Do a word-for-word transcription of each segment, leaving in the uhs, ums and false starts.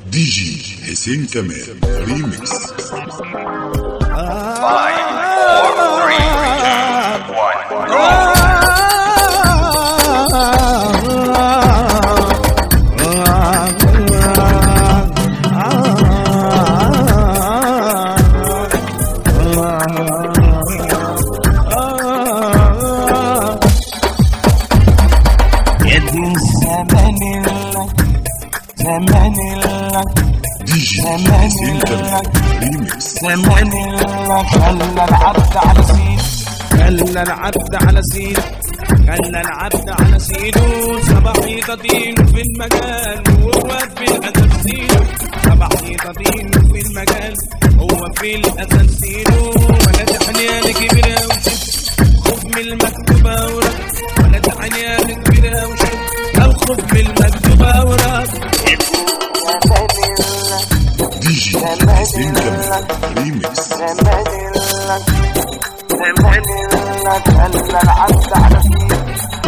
دي جي حسين كمال ريميكس. five, four, three, two, one, go! دي جي حسين كمال ريميكس. زمان الله خلى العبد على سيد، خلى العبد على سيد، خلى العبد على سيده. صباح يطين في المجال وهو في الأسد سيده، صباح يطين في المجال هو في الأسد سيده. ولا تحنيان كبيرة وشد خوف من المكتوبة ورد، ولا تحنيان كبيرة وشد الخوف من المكتوبة ورد. دي جي حسين كمال ريميكس. زمان الله زمان الله خلى العبد على سيد.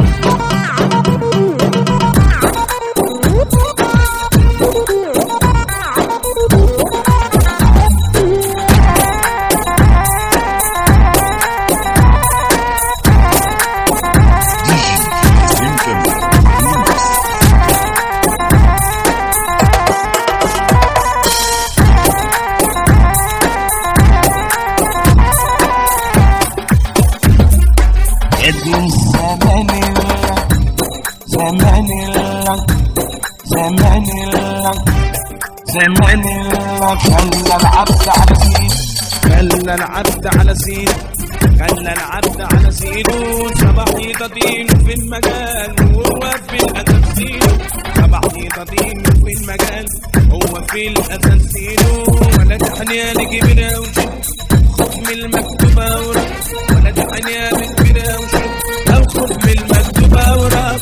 زمان الله زمان الله زمان الله خلى العبد على سيد، خلى العبد على سيد، خلى العبد على سيده. صباح يطين في المجال وهو في الأسد سيده، صباح يطين في المجال هو في الأسد سيده. ولا تحنيان كبيرة وشد خوف من المكتوبة ورد، ولا تحنيان كبيرة وشد الخوف من المكتوبة ورد.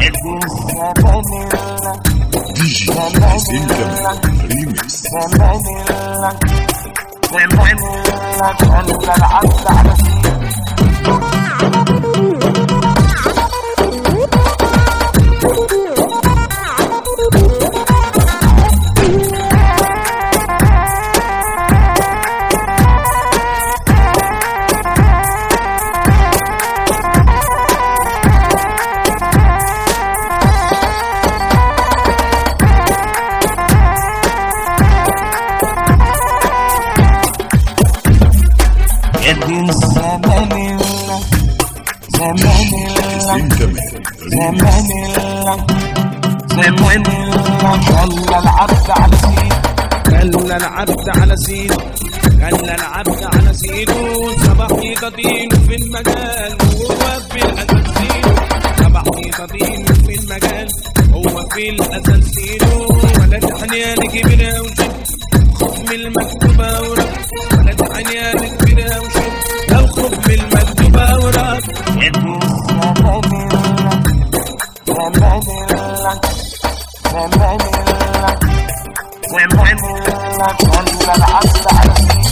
دي جي حسين كمال ريميكس. زمان الله زمان الله خلى العبد على سيد. زمان الله زمان الله زمان الله زمان الله خلى العبد على سيد، خلى العبد على سيد، خلى العبد على سيده. صباح يطين في المجال وهو في الأسد سيده، صباح يطين في المجال هو في الأسد سيده. ولا تحنيان كبيرة وشد خوف من المكتوبة ورد، ولا تحنيان كبيرة وشد الخوف من المكتوبة ورد. زمان الله زمان الله زمان الله خلى العبد على سيد.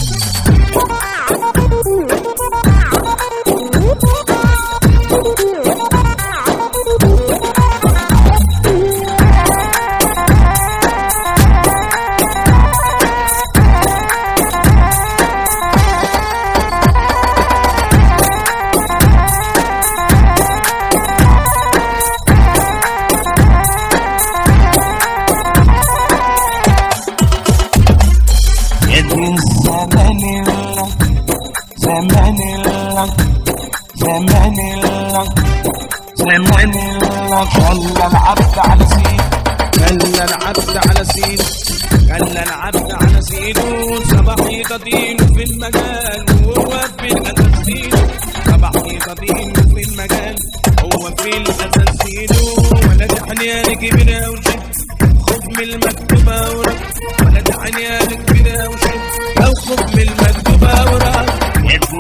زمان الله زمان الله زمان الله خلى العبد على سيد، خلى العبد على سيد، خلى العبد على سيده. صباح يطين في المجال وهو في الأسد سيده، صباح يطين في المجال هو في الأسد سيده. ولا تحنيان كبيرة وشد خوف من المكتوبة ورد، ولا تحنيان كبيرة وشد الخوف من المكتوبة ورد.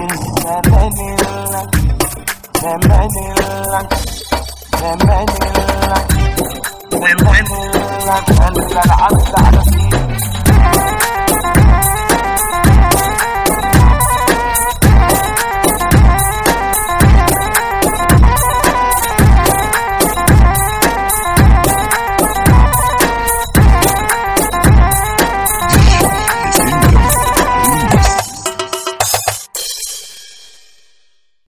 زمان الله زمان الله زمان الله